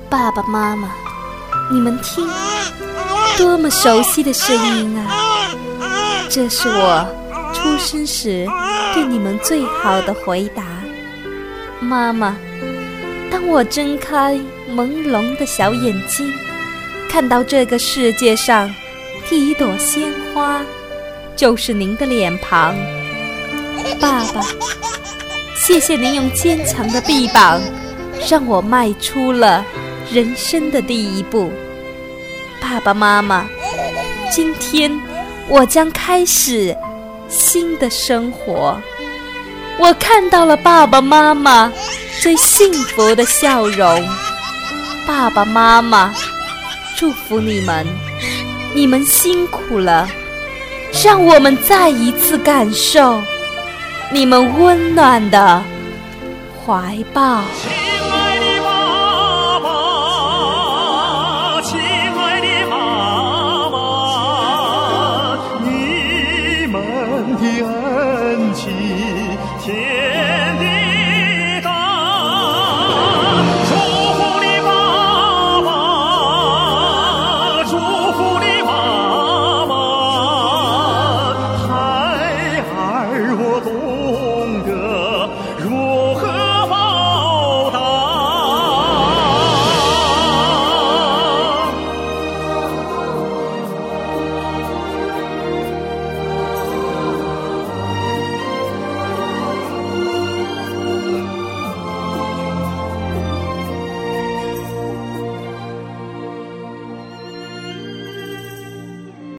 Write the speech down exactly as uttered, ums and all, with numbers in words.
爸爸妈妈，你们听，多么熟悉的声音啊！这是我出生时对你们最好的回答。妈妈，当我睁开朦胧的小眼睛，看到这个世界上第一朵鲜花就是您的脸庞。爸爸，谢谢您用坚强的臂膀让我迈出了人生的第一步。爸爸妈妈，今天我将开始新的生活。我看到了爸爸妈妈最幸福的笑容。爸爸妈妈，祝福你们，你们辛苦了，让我们再一次感受你们温暖的怀抱。